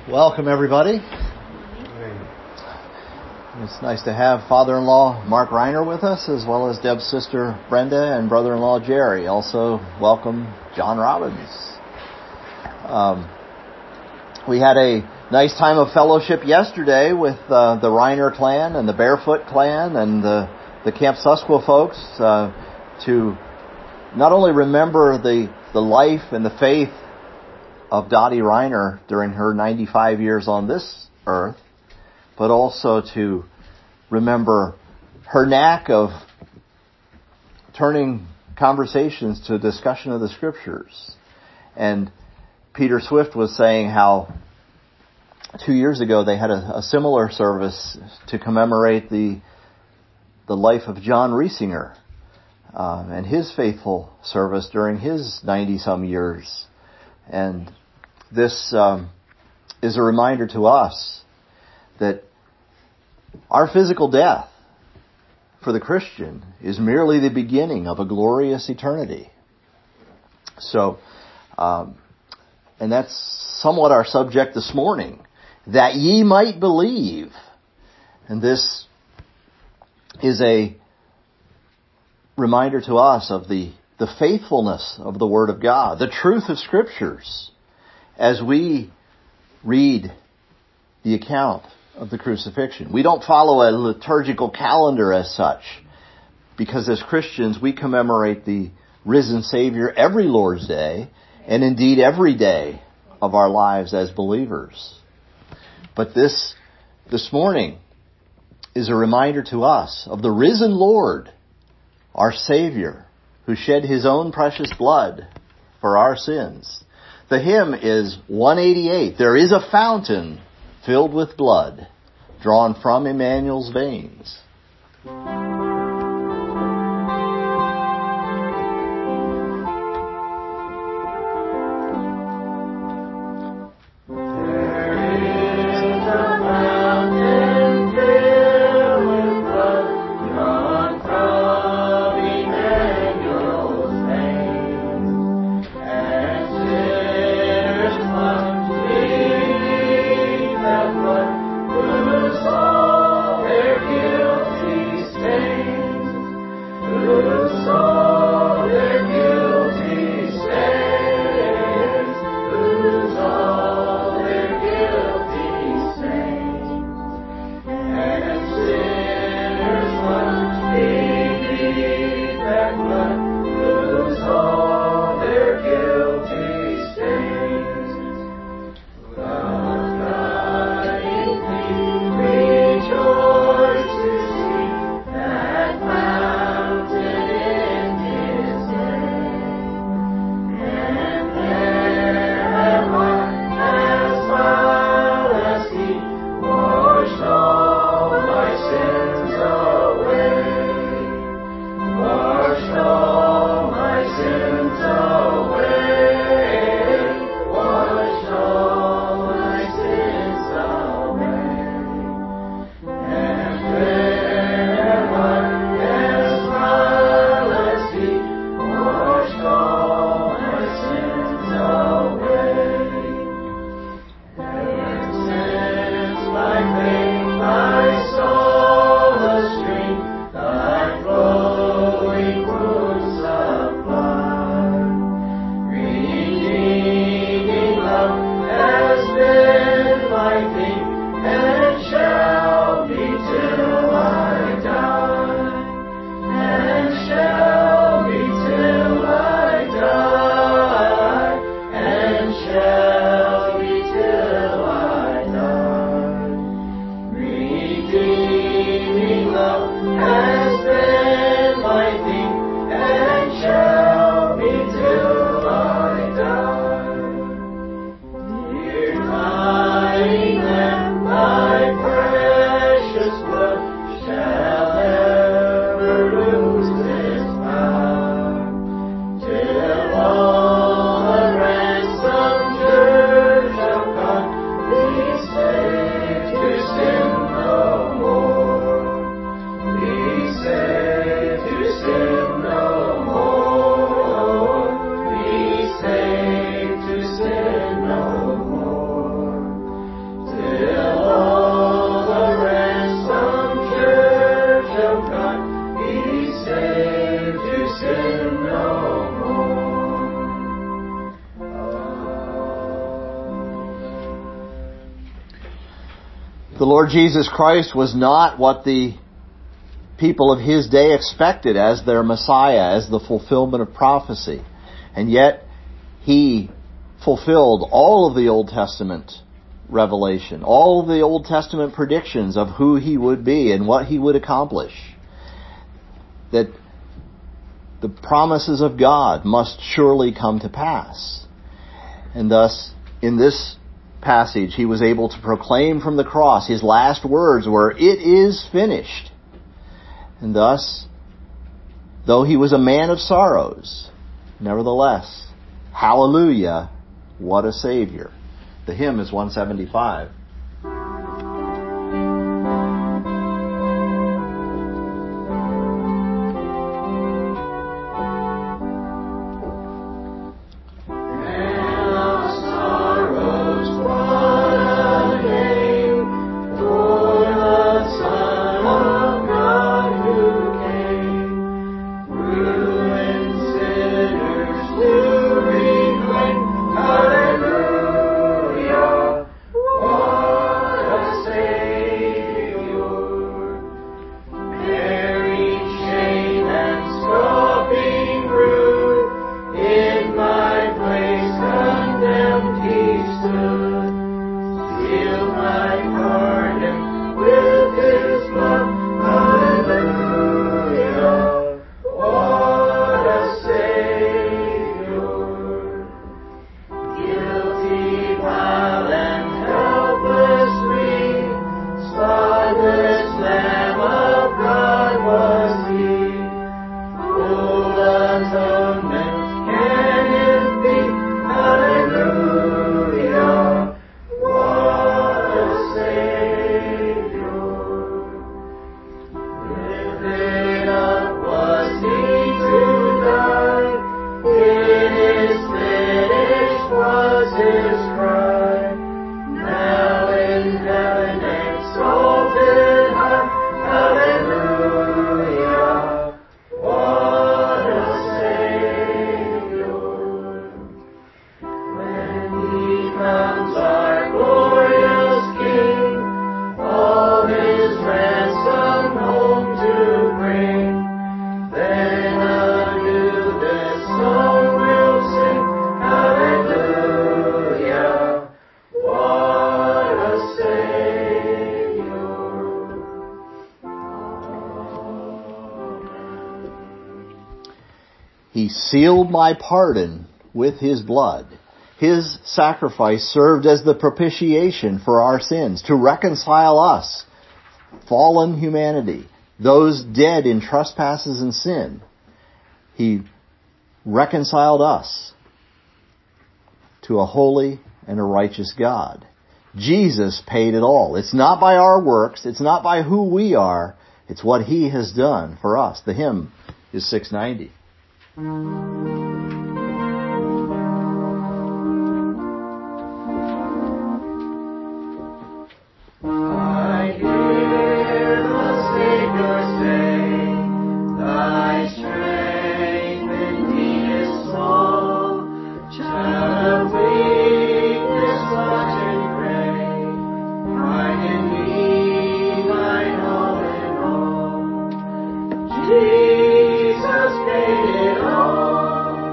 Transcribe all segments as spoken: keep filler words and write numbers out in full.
Welcome, everybody. It's nice to have father-in-law Mark Reiner with us, as well as Deb's sister Brenda and brother-in-law Jerry. Also, welcome John Robbins. Um, we had a nice time of fellowship yesterday with uh, the Reiner clan and the Barefoot clan and the, the Camp Susquehanna folks uh, to not only remember the, the life and the faith of Dottie Reiner during her ninety-five years on this earth, but also to remember her knack of turning conversations to a discussion of the Scriptures. And Peter Swift was saying how two years ago they had a, a similar service to commemorate the the life of John Riesinger uh, and his faithful service during his ninety-some years. And this um, is a reminder to us that our physical death for the Christian is merely the beginning of a glorious eternity. So, um, and that's somewhat our subject this morning, that ye might believe. And this is a reminder to us of the, the faithfulness of the Word of God, the truth of Scriptures, as we read the account of the crucifixion. We don't follow a liturgical calendar as such, because as Christians we commemorate the risen Savior every Lord's Day, and indeed every day of our lives as believers. But this, this morning is a reminder to us of the risen Lord, our Savior, who shed His own precious blood for our sins. The hymn is one eighty-eight. There is a fountain filled with blood, drawn from Emmanuel's veins. Till all the ransom The Lord Jesus Christ was not what the people of His day expected as their Messiah, as the fulfillment of prophecy. And yet, He fulfilled all of the Old Testament revelation, all of the Old Testament predictions of who He would be and what He would accomplish. That the promises of God must surely come to pass. And thus, in this passage, He was able to proclaim from the cross, His last words were, "It is finished." And thus, though He was a man of sorrows, nevertheless, hallelujah, what a Savior. The hymn is one seventy-five. He sealed my pardon with His blood. His sacrifice served as the propitiation for our sins, to reconcile us, fallen humanity, those dead in trespasses and sin. He reconciled us to a holy and a righteous God. Jesus paid it all. It's not by our works. It's not by who we are. It's what He has done for us. The hymn is six ninety. Jesus paid it all.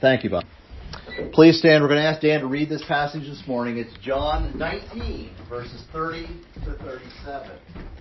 Thank you, Bob. Please stand. We're going to ask Dan to read this passage this morning. It's John nineteen, verses thirty to thirty-seven.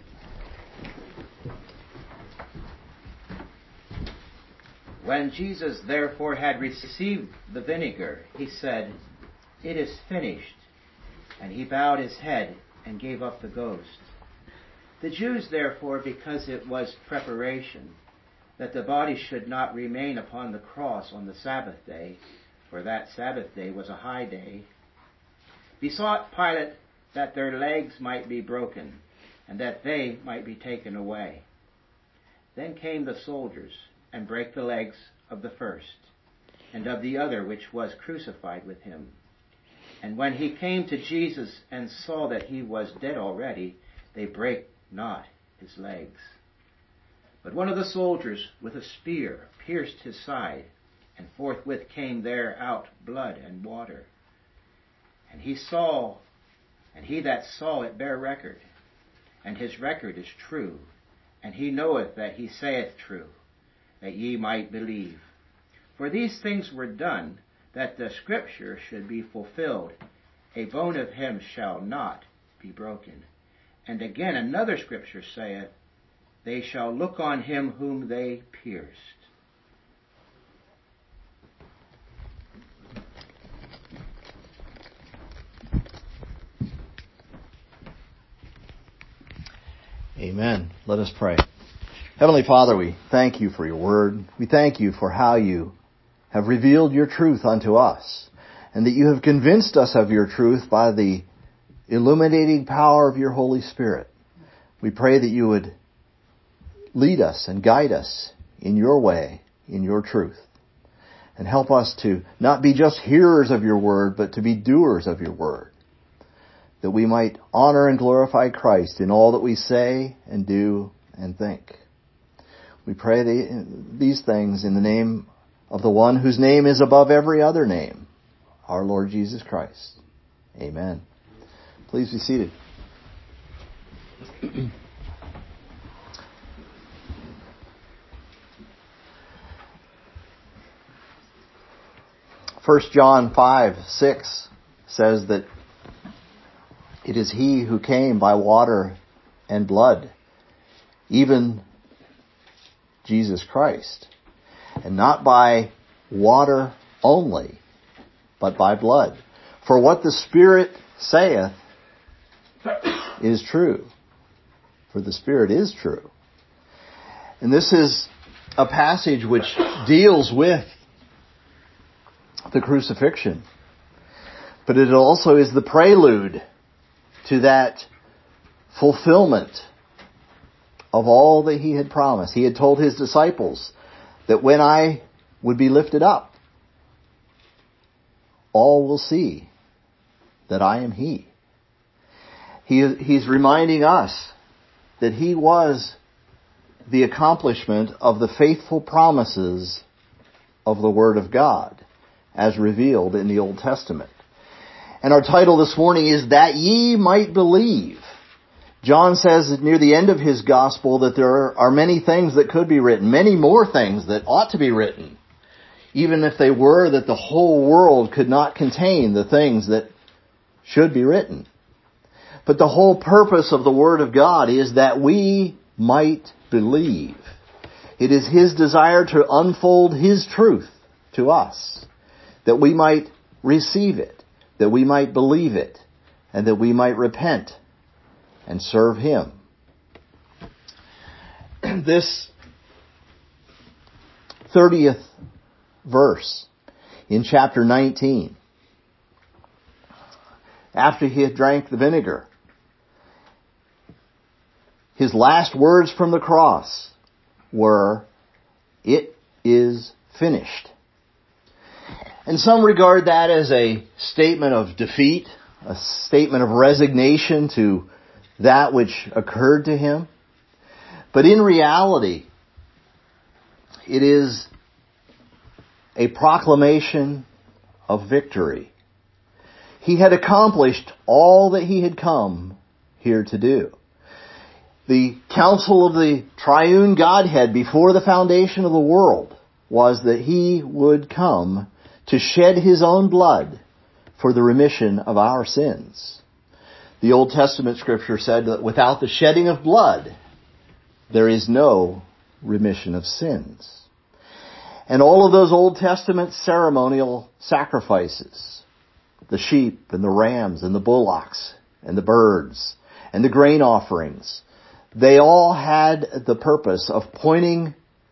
When Jesus therefore had received the vinegar, he said, "It is finished." And he bowed his head and gave up the ghost. The Jews therefore, because it was preparation, that the body should not remain upon the cross on the Sabbath day, for that Sabbath day was a high day, besought Pilate that their legs might be broken, and that they might be taken away. Then came the soldiers, and brake the legs of the first, and of the other which was crucified with him. And when he came to Jesus and saw that he was dead already, they brake not his legs. But one of the soldiers with a spear pierced his side, and forthwith came there out blood and water. And he saw, and he that saw it bare record, and his record is true, and he knoweth that he saith true, that ye might believe. For these things were done, that the scripture should be fulfilled, a bone of him shall not be broken. And again another scripture saith, they shall look on him whom they pierced. Amen. Let us pray. Heavenly Father, we thank you for your word. We thank you for how you have revealed your truth unto us, and that you have convinced us of your truth by the illuminating power of your Holy Spirit. We pray that you would lead us and guide us in your way, in your truth, and help us to not be just hearers of your word, but to be doers of your word, that we might honor and glorify Christ in all that we say and do and think. We pray these things in the name of the one whose name is above every other name, our Lord Jesus Christ. Amen. Please be seated. First John five, six says that it is he who came by water and blood, even Jesus Christ, and not by water only, but by blood. For what the Spirit saith is true. For the Spirit is true. And this is a passage which deals with the crucifixion. But it also is the prelude to that fulfillment of all that he had promised. He had told his disciples that when I would be lifted up, all will see that I am he. He, he's reminding us that he was the accomplishment of the faithful promises of the Word of God as revealed in the Old Testament. And our title this morning is That Ye Might Believe. John says near the end of his gospel that there are many things that could be written, many more things that ought to be written, even if they were that the whole world could not contain the things that should be written. But the whole purpose of the Word of God is that we might believe. It is His desire to unfold His truth to us, that we might receive it, that we might believe it, and that we might repent and serve Him. This thirtieth verse in chapter nineteen, after he had drank the vinegar, his last words from the cross were, "It is finished." And some regard that as a statement of defeat, a statement of resignation to that which occurred to him. But in reality, it is a proclamation of victory. He had accomplished all that he had come here to do. The counsel of the triune Godhead before the foundation of the world was that he would come to shed his own blood for the remission of our sins. The Old Testament scripture said that without the shedding of blood, there is no remission of sins. And all of those Old Testament ceremonial sacrifices, the sheep and the rams and the bullocks and the birds and the grain offerings, they all had the purpose of pointing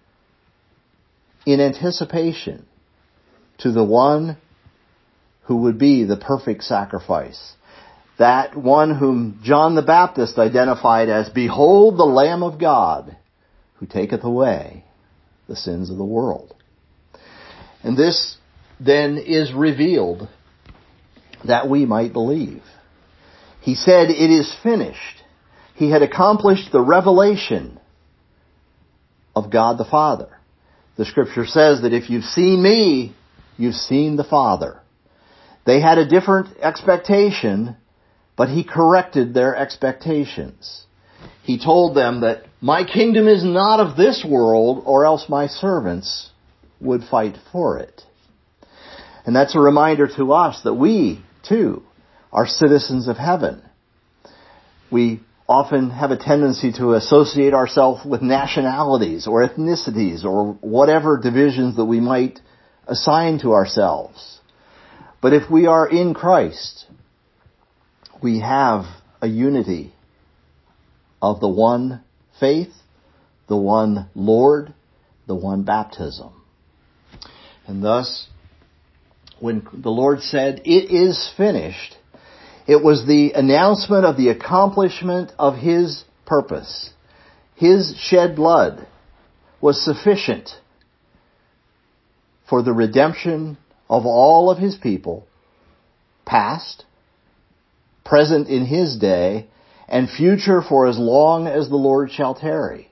in anticipation to the one who would be the perfect sacrifice. That one whom John the Baptist identified as, "Behold the Lamb of God, who taketh away the sins of the world." And this then is revealed that we might believe. He said, "It is finished." He had accomplished the revelation of God the Father. The scripture says that if you've seen me, you've seen the Father. They had a different expectation, but he corrected their expectations. He told them that my kingdom is not of this world, or else my servants would fight for it. And that's a reminder to us that we, too, are citizens of heaven. We often have a tendency to associate ourselves with nationalities or ethnicities or whatever divisions that we might assign to ourselves. But if we are in Christ, we have a unity of the one faith, the one Lord, the one baptism. And thus, when the Lord said, "It is finished," it was the announcement of the accomplishment of his purpose. His shed blood was sufficient for the redemption of all of his people, past, present in his day, and future for as long as the Lord shall tarry.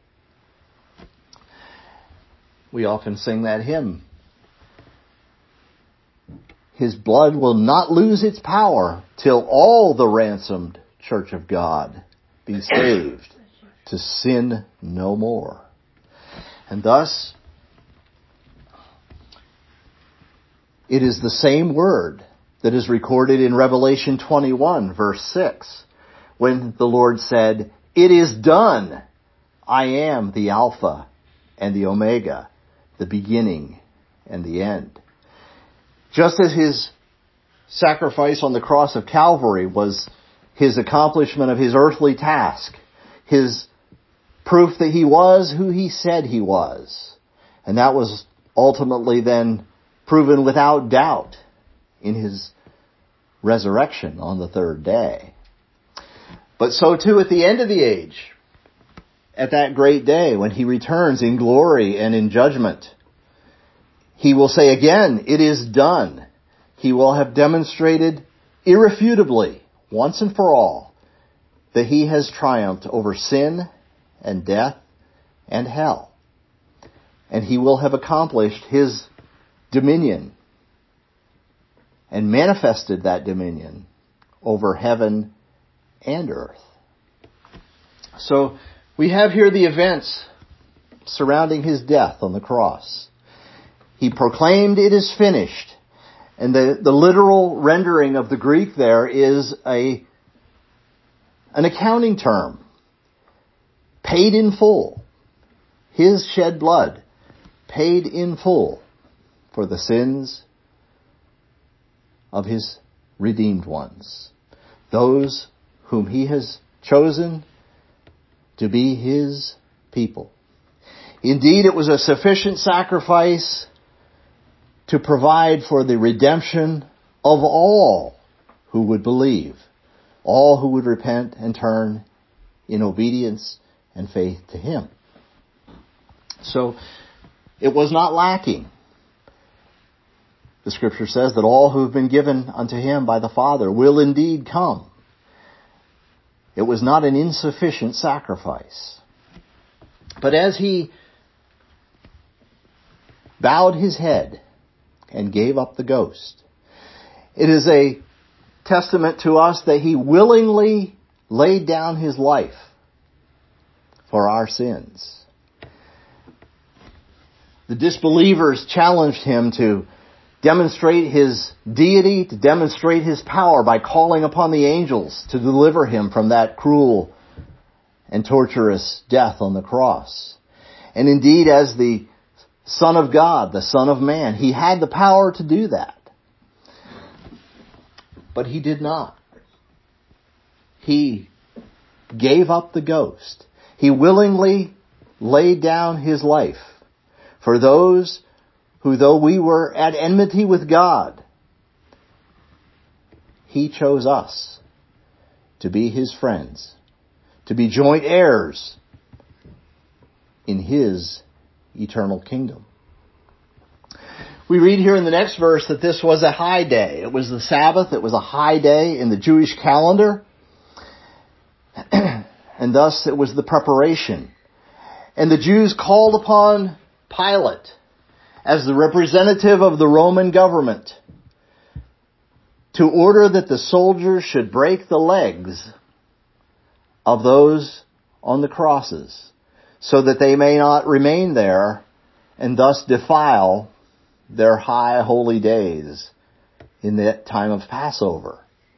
We often sing that hymn. His blood will not lose its power till all the ransomed church of God be saved to sin no more. And thus, it is the same word that is recorded in Revelation twenty-one, verse six, when the Lord said, "It is done. I am the Alpha and the Omega, the beginning and the end." Just as his sacrifice on the cross of Calvary was his accomplishment of his earthly task, his proof that he was who he said he was, and that was ultimately then proven without doubt in his resurrection on the third day. But so too at the end of the age, at that great day when he returns in glory and in judgment, he will say again, "It is done." He will have demonstrated irrefutably, once and for all, that he has triumphed over sin and death and hell. And he will have accomplished his dominion and manifested that dominion over heaven and earth. So we have here the events surrounding his death on the cross. He proclaimed, "It is finished." And the, the literal rendering of the Greek there is a an accounting term. Paid in full. His shed blood paid in full for the sins of his redeemed ones. Those whom he has chosen to be his people. Indeed, it was a sufficient sacrifice to provide for the redemption of all who would believe, all who would repent and turn in obedience and faith to him. So it was not lacking. The scripture says that all who have been given unto him by the Father will indeed come. It was not an insufficient sacrifice. But as he bowed his head and gave up the ghost, it is a testament to us that he willingly laid down his life for our sins. The disbelievers challenged him to demonstrate his deity, to demonstrate his power by calling upon the angels to deliver him from that cruel and torturous death on the cross. And indeed, as the Son of God, the Son of Man, he had the power to do that. But he did not. He gave up the ghost. He willingly laid down his life for those who, though we were at enmity with God, he chose us to be his friends, to be joint heirs in his eternal kingdom. We read here in the next verse that this was a high day. It was the Sabbath. It was a high day in the Jewish calendar. And thus it was the preparation. And the Jews called upon Pilate as the representative of the Roman government to order that the soldiers should break the legs of those on the crosses so that they may not remain there and thus defile their high holy days in the time of Passover.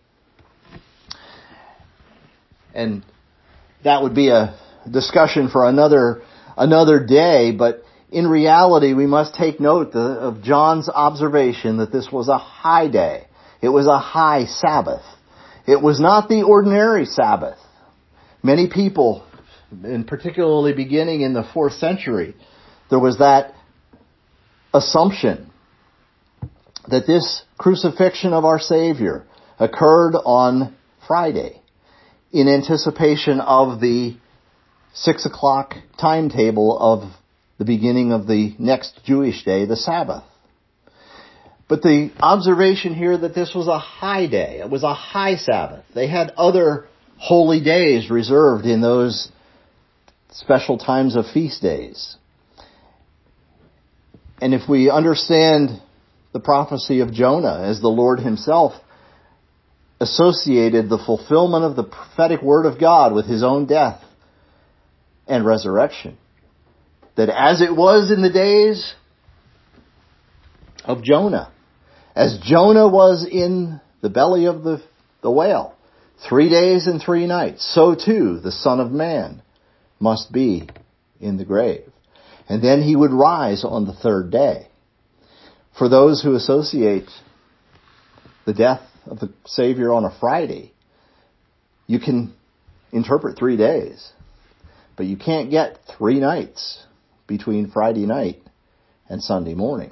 And that would be a discussion for another another day, but in reality we must take note of John's observation that this was a high day. It was a high Sabbath. It was not the ordinary Sabbath. Many people, and particularly beginning in the fourth century, there was that assumption that this crucifixion of our Savior occurred on Friday in anticipation of the six o'clock timetable of the beginning of the next Jewish day, the Sabbath. But the observation here that this was a high day, it was a high Sabbath. They had other holy days reserved in those special times of feast days. And if we understand the prophecy of Jonah as the Lord himself associated the fulfillment of the prophetic word of God with his own death and resurrection, that as it was in the days of Jonah, as Jonah was in the belly of the, the whale, three days and three nights, so too the Son of Man must be in the grave. And then he would rise on the third day. For those who associate the death of the Savior on a Friday, you can interpret three days, but you can't get three nights between Friday night and Sunday morning.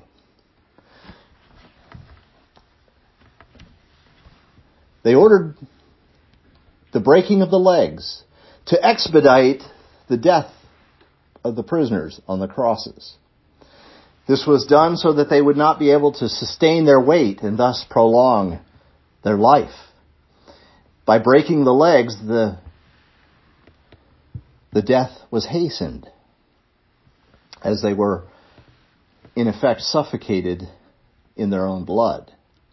They ordered the breaking of the legs to expedite the death of the prisoners on the crosses. This was done so that they would not be able to sustain their weight and thus prolong their life. By breaking the legs, the, the death was hastened as they were, in effect, suffocated in their own blood.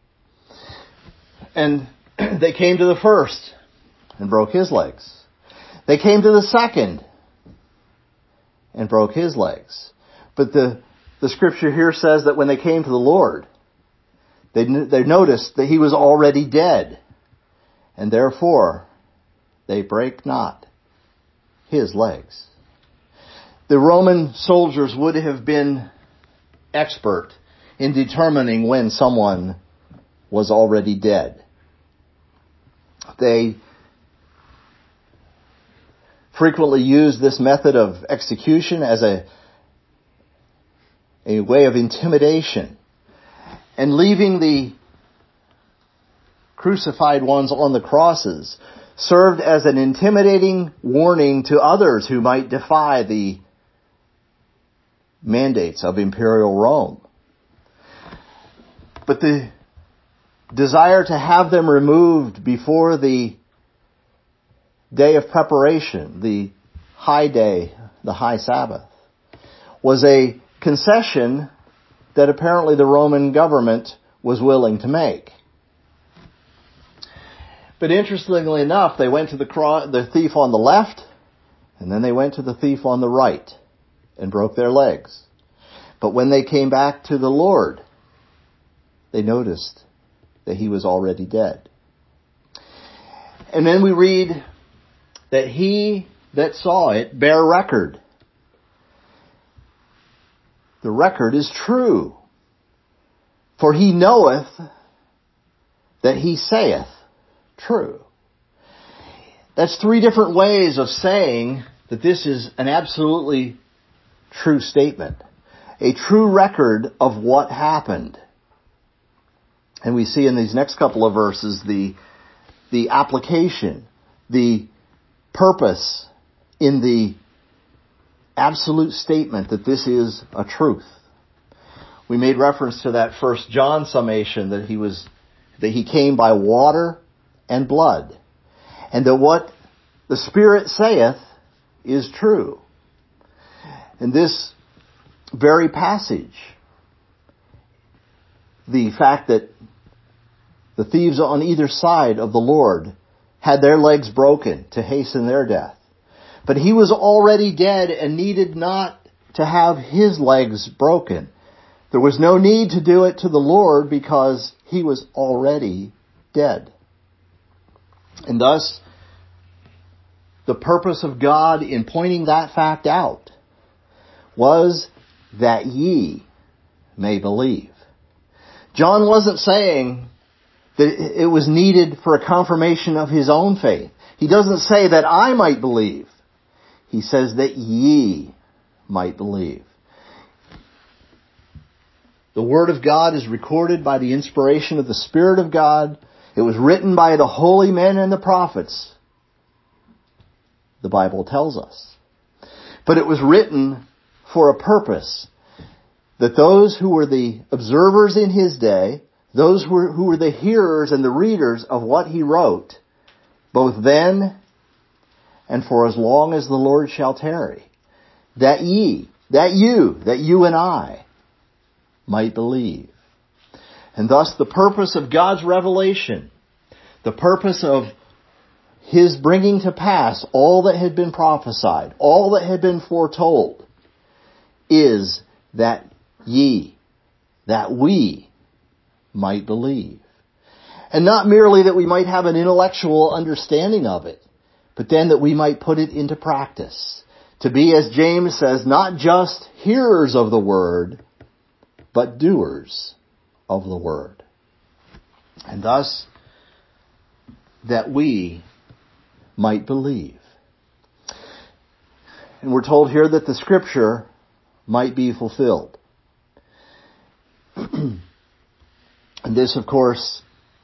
And they came to the first and broke his legs. They came to the second and broke his legs. But the, the scripture here says that when they came to the Lord, they, they noticed that he was already dead. And therefore, they break not his legs. The Roman soldiers would have been expert in determining when someone was already dead. They frequently used this method of execution as a, a way of intimidation, and leaving the crucified ones on the crosses served as an intimidating warning to others who might defy the mandates of imperial Rome. But the desire to have them removed before the day of preparation, the high day, the high Sabbath, was a concession that apparently the Roman government was willing to make. But interestingly enough, they went to the, cro- the thief on the left, and then they went to the thief on the right and broke their legs. But when they came back to the Lord, they noticed that he was already dead. And then we read that he that saw it bare record. The record is true. For he knoweth that he saith true. That's three different ways of saying that this is an absolutely true statement. A true record of what happened. And we see in these next couple of verses the, the application, the purpose in the absolute statement that this is a truth. We made reference to that First John summation that he was, that he came by water and blood. And that what the Spirit saith is true. In this very passage, the fact that the thieves on either side of the Lord had their legs broken to hasten their death. But he was already dead and needed not to have his legs broken. There was no need to do it to the Lord because he was already dead. And thus, the purpose of God in pointing that fact out was that ye may believe. John wasn't saying that it was needed for a confirmation of his own faith. He doesn't say that I might believe. He says that ye might believe. The Word of God is recorded by the inspiration of the Spirit of God. It was written by the holy men and the prophets, the Bible tells us. But it was written for a purpose, that those who were the observers in his day, those who were, who were the hearers and the readers of what he wrote, both then and for as long as the Lord shall tarry, that ye, that you, that you and I might believe. And thus the purpose of God's revelation, the purpose of his bringing to pass all that had been prophesied, all that had been foretold, is that ye, that we might believe. And not merely that we might have an intellectual understanding of it, but then that we might put it into practice. To be, as James says, not just hearers of the word, but doers of the word. And thus, that we might believe. And we're told here that the Scripture might be fulfilled. And this, of course,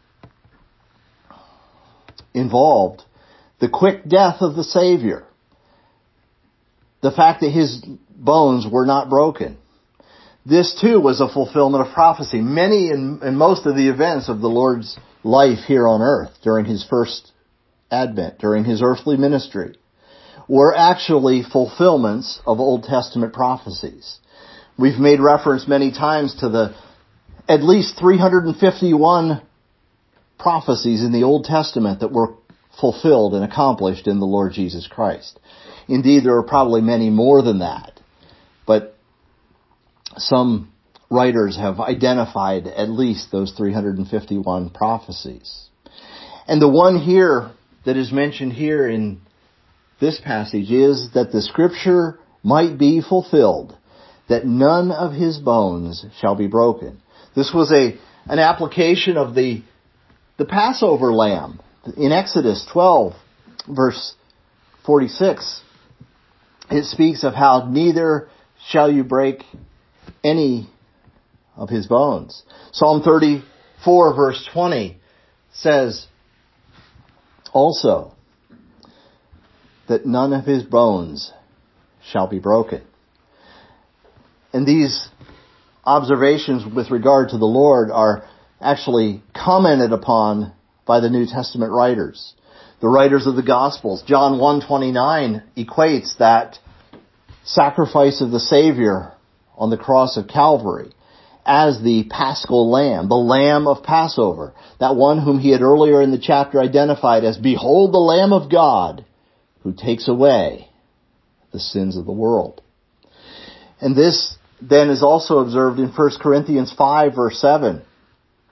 involved the quick death of the Savior. The fact that his bones were not broken. This too was a fulfillment of prophecy. Many and, and most of the events of the Lord's life here on earth during his first advent, during his earthly ministry, were actually fulfillments of Old Testament prophecies. We've made reference many times to the at least three hundred fifty-one prophecies in the Old Testament that were fulfilled and accomplished in the Lord Jesus Christ. Indeed, there are probably many more than that. But some writers have identified at least those three hundred fifty-one prophecies. And the one here that is mentioned here in this passage is that the Scripture might be fulfilled, that none of his bones shall be broken. This was a an application of the the Passover lamb. In Exodus twelve, verse forty-six, it speaks of how neither shall you break any of his bones. Psalm thirty-four, verse twenty says also that none of his bones shall be broken. And these observations with regard to the Lord are actually commented upon by the New Testament writers. The writers of the Gospels. John one twenty-nine equates that sacrifice of the Savior on the cross of Calvary as the Paschal Lamb, the Lamb of Passover. That one whom he had earlier in the chapter identified as, "Behold the Lamb of God who takes away the sins of the world." And this then is also observed in First Corinthians five, verse seven,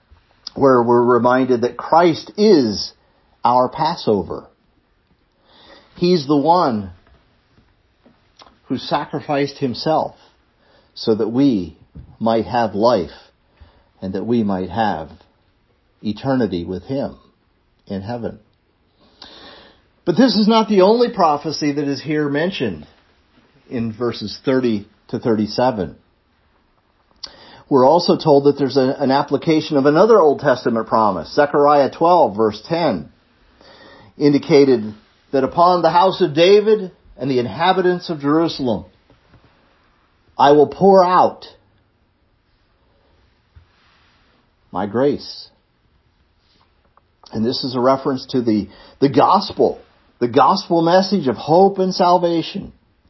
where we're reminded that Christ is our Passover. He's the one who sacrificed himself so that we might have life and that we might have eternity with him in heaven. But this is not the only prophecy that is here mentioned in verses thirty to thirty-seven. We're also told that there's a, an application of another Old Testament promise. Zechariah twelve, verse ten, indicated that upon the house of David and the inhabitants of Jerusalem, I will pour out my grace. And this is a reference to the, the gospel, the gospel message of hope and salvation.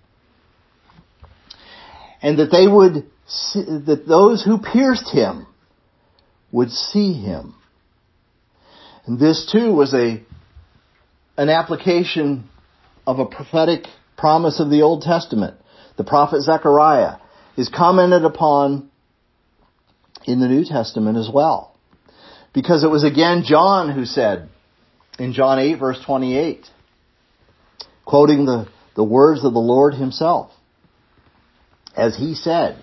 And that they would, see, that those who pierced him would see him. And this too was a, an application of a prophetic promise of the Old Testament. The prophet Zechariah is commented upon in the New Testament as well. Because it was again John who said in John eight verse twenty-eight, quoting the, the words of the Lord himself, as he said,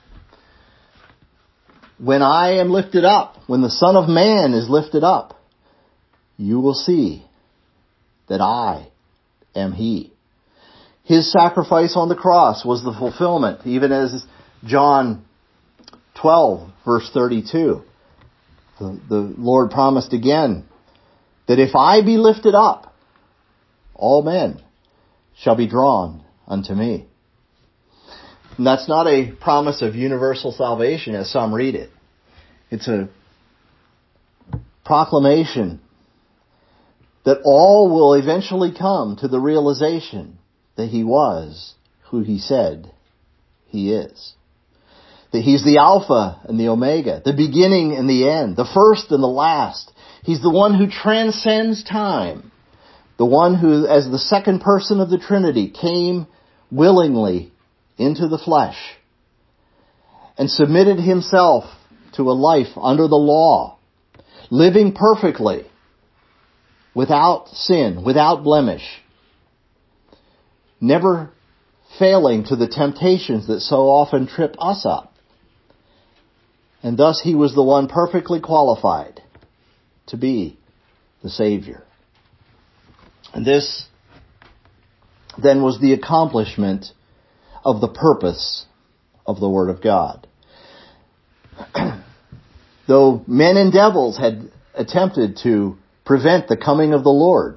when I am lifted up, when the Son of Man is lifted up, you will see that I am he. His sacrifice on the cross was the fulfillment, even as John twelve verse thirty-two. The, the Lord promised again that if I be lifted up, all men shall be drawn unto me. And that's not a promise of universal salvation as some read it. It's a proclamation that all will eventually come to the realization that he was who he said he is. That he's the Alpha and the Omega, the beginning and the end, the first and the last. He's the one who transcends time. The one who, as the second person of the Trinity, came willingly into the flesh and submitted himself to a life under the law, living perfectly, without sin, without blemish, never failing to the temptations that so often trip us up. And thus he was the one perfectly qualified to be the Savior. And this then was the accomplishment of the purpose of the Word of God. Though men and devils had attempted to prevent the coming of the Lord,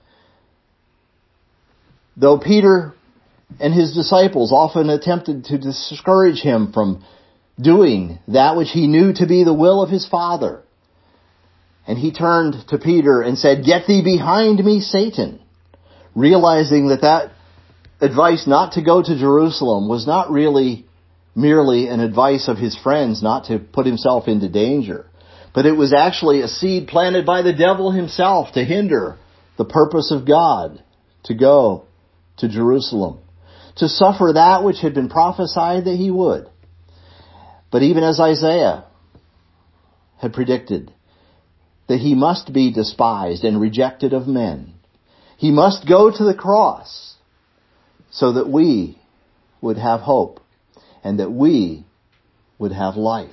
though Peter and his disciples often attempted to discourage him from doing that which he knew to be the will of his Father, and he turned to Peter and said, "Get thee behind me, Satan," realizing that that advice not to go to Jerusalem was not really merely an advice of his friends not to put himself into danger, but it was actually a seed planted by the devil himself to hinder the purpose of God to go to Jerusalem, to suffer that which had been prophesied that he would. But even as Isaiah had predicted, that he must be despised and rejected of men, he must go to the cross so that we would have hope and that we would have life.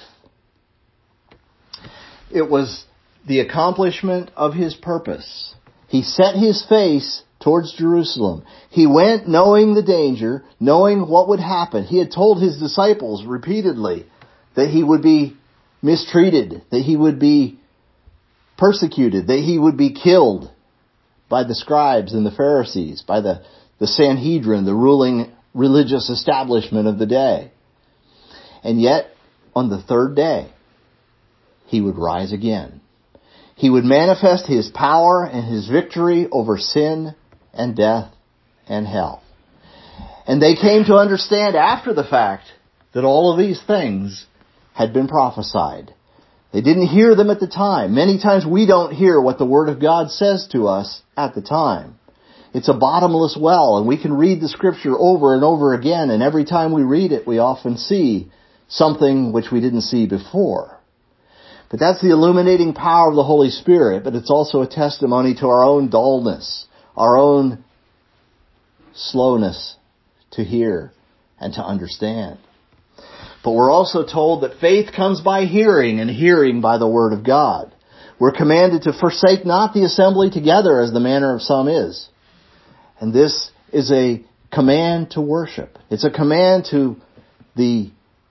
It was the accomplishment of his purpose. He set his face towards Jerusalem. He went knowing the danger, knowing what would happen. He had told his disciples repeatedly that he would be mistreated, that he would be persecuted, that he would be killed by the scribes and the Pharisees, by the, the Sanhedrin, the ruling religious establishment of the day. And yet, on the third day, he would rise again. He would manifest his power and his victory over sin and death and hell. And they came to understand after the fact that all of these things had been prophesied. They didn't hear them at the time. Many times we don't hear what the Word of God says to us at the time. It's a bottomless well, and we can read the Scripture over and over again, and every time we read it, we often see something which we didn't see before. But that's the illuminating power of the Holy Spirit, but it's also a testimony to our own dullness, our own slowness to hear and to understand. But we're also told that faith comes by hearing, and hearing by the Word of God. We're commanded to forsake not the assembly together, as the manner of some is. And this is a command to worship. It's a command to the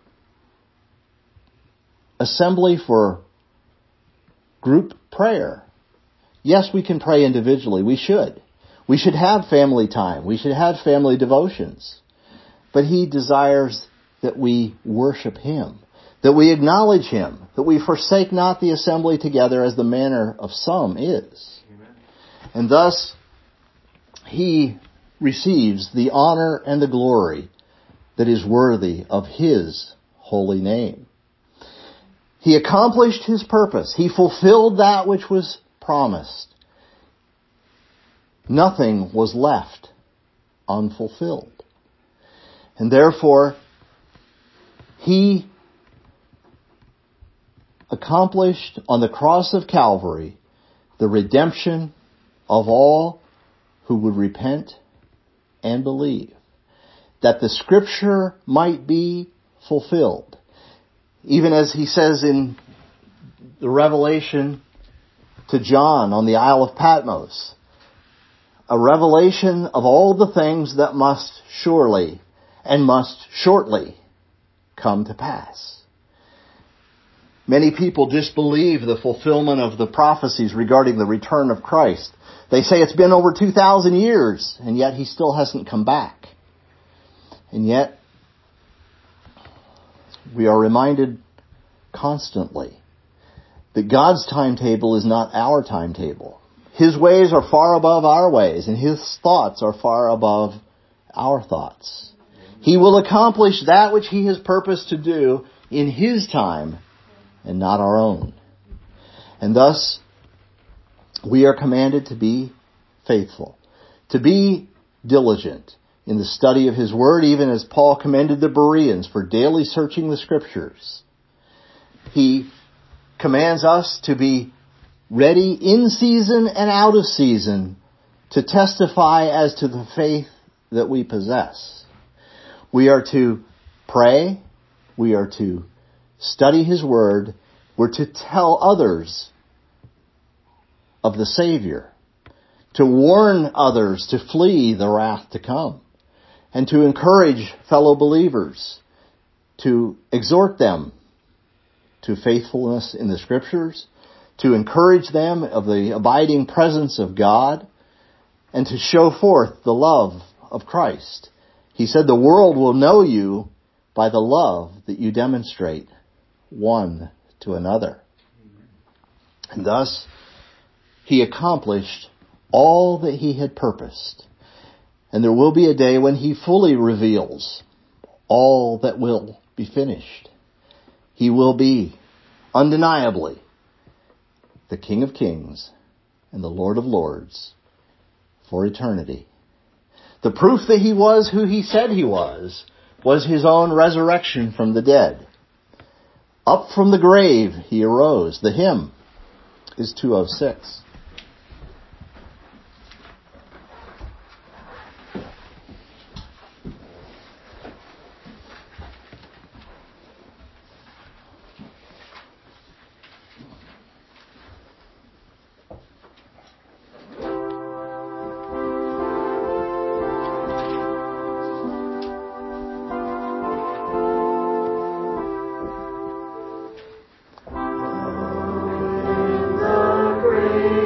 assembly for group prayer. Yes, we can pray individually. We should. We should have family time. We should have family devotions. But He desires that we worship Him, that we acknowledge Him, that we forsake not the assembly together as the manner of some is. Amen. And thus, He receives the honor and the glory that is worthy of His holy name. He accomplished His purpose. He fulfilled that which was promised. Nothing was left unfulfilled. And therefore, He accomplished on the cross of Calvary the redemption of all who would repent and believe, that the Scripture might be fulfilled. Even as He says in the revelation to John on the Isle of Patmos, a revelation of all the things that must surely and must shortly come to pass. Many people disbelieve the fulfillment of the prophecies regarding the return of Christ. They say it's been over two thousand years, and yet He still hasn't come back. And yet, we are reminded constantly that God's timetable is not our timetable. His ways are far above our ways, and His thoughts are far above our thoughts. He will accomplish that which He has purposed to do in His time and not our own. And thus, we are commanded to be faithful, to be diligent in the study of His Word, even as Paul commended the Bereans for daily searching the Scriptures. He commands us to be ready in season and out of season to testify as to the faith that we possess. We are to pray. We are to study His Word. We're to tell others of the Savior, to warn others to flee the wrath to come, and to encourage fellow believers, to exhort them to faithfulness in the Scriptures, to encourage them of the abiding presence of God, and to show forth the love of Christ. He said, the world will know you by the love that you demonstrate one to another. And thus, He accomplished all that He had purposed. And there will be a day when He fully reveals all that will be finished. He will be, undeniably, the King of Kings and the Lord of Lords for eternity. The proof that He was who He said He was, was His own resurrection from the dead. Up from the grave He arose. The hymn is two oh six. Grave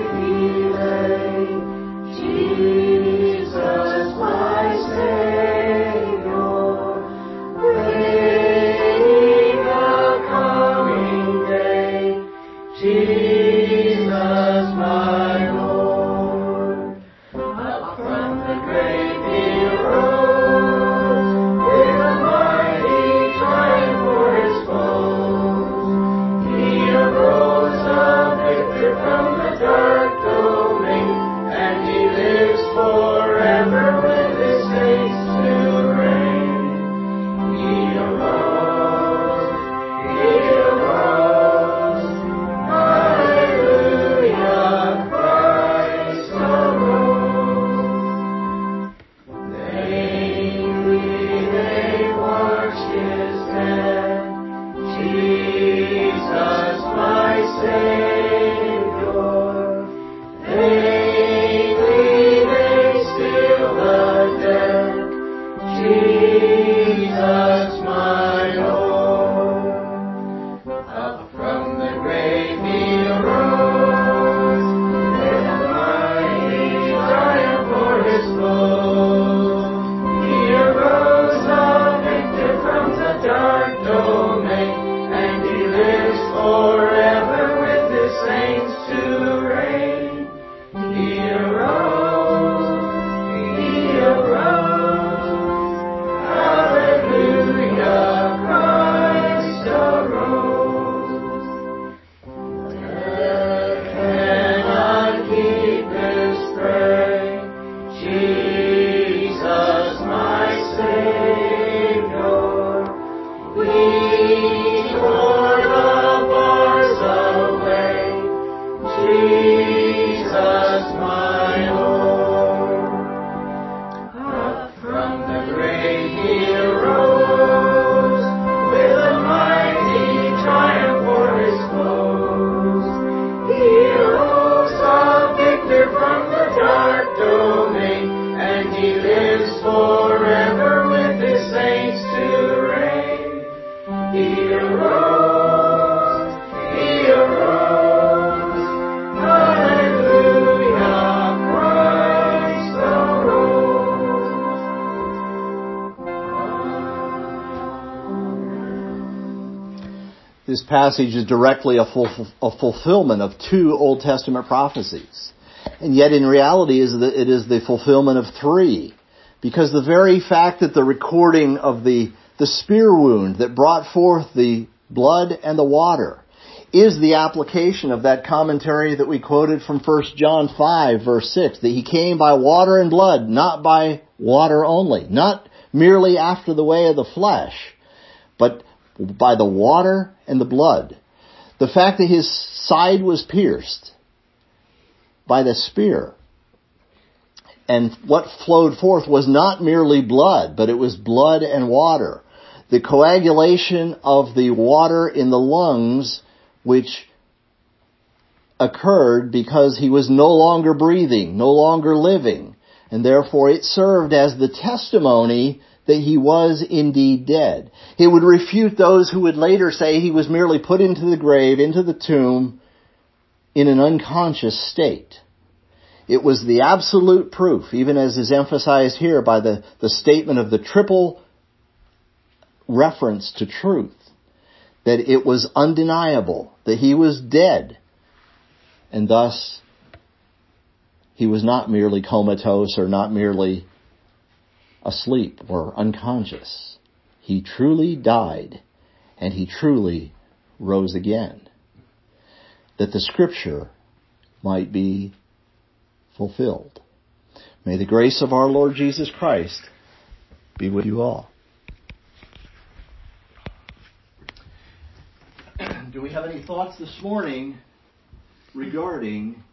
this passage is directly a, full, a fulfillment of two Old Testament prophecies. And yet in reality is that it is the fulfillment of three. Because the very fact that the recording of the, the spear wound that brought forth the blood and the water is the application of that commentary that we quoted from First John five, verse six, that he came by water and blood, not by water only, not merely after the way of the flesh, but by the water and the blood. The fact that his side was pierced by the spear, and what flowed forth was not merely blood, but it was blood and water. The coagulation of the water in the lungs, which occurred because he was no longer breathing, no longer living, and therefore it served as the testimony that he was indeed dead. It would refute those who would later say he was merely put into the grave, into the tomb, in an unconscious state. It was the absolute proof, even as is emphasized here by the, the statement of the triple reference to truth, that it was undeniable, that he was dead, and thus he was not merely comatose or not merely asleep or unconscious. He truly died, and he truly rose again, that the Scripture might be fulfilled. May the grace of our Lord Jesus Christ be with you all. Do we have any thoughts this morning regarding